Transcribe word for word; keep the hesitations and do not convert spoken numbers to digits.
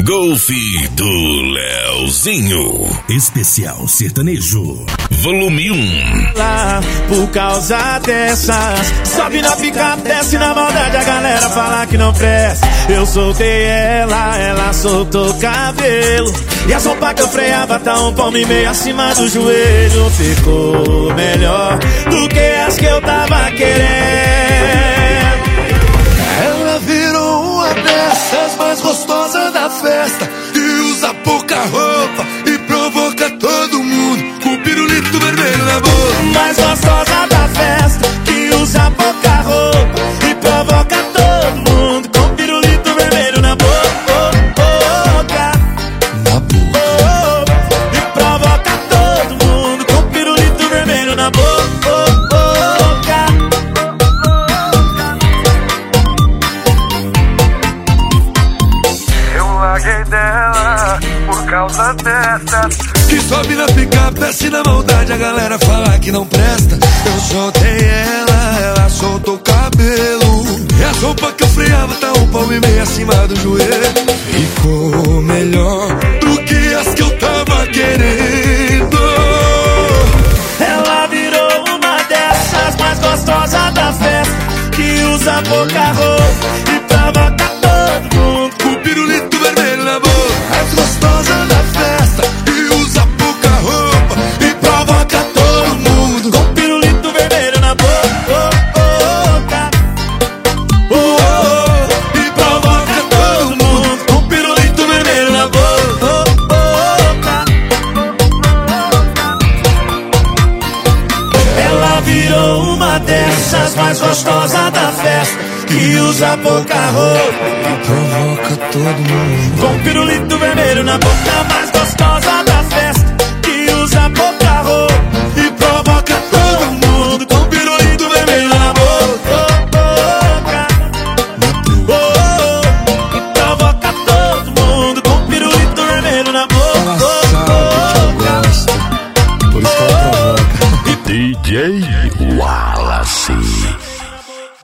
Golfe do Leozinho. Especial sertanejo. Volume um. Lá, por causa dessas, sobe na picape, desce na maldade, a galera fala que não presta. Eu soltei ela, ela soltou cabelo, e a roupa que eu freava tá um palmo e meio acima do joelho. Ficou melhor do que as que eu tava querendo. Ela virou uma dessas mais gostosas da festa, que usa pouca roupa e provoca todo mundo com o pirulito vermelho na boca. Mais gostosa da festa, que usa pouca roupa e provoca todo mundo com o pirulito vermelho na boca. Na boca. E provoca todo mundo com o pirulito vermelho na boca. Larguei dela por causa dessas, que sobe na picape, desce na maldade, a galera fala que não presta. Eu soltei ela, ela soltou o cabelo, e a roupa que eu freava tá um palmo e meio acima do joelho. Ficou melhor do que as que eu tava querendo. Ela virou uma dessas mais gostosas da festa, que usa pouca roupa e provoca todo mundo com o pirulito vermelho na boca. Mais gostosa da festa, que usa pouca roupa e provoca todo mundo com o pirulito vermelho na boca. Oh, oh, e provoca todo mundo com o pirulito vermelho na boca. Ela virou uma dessas mais gostosas da festa, que usa pouca roupa e provoca todo mundo com pirulito vermelho na boca. Mais gostosa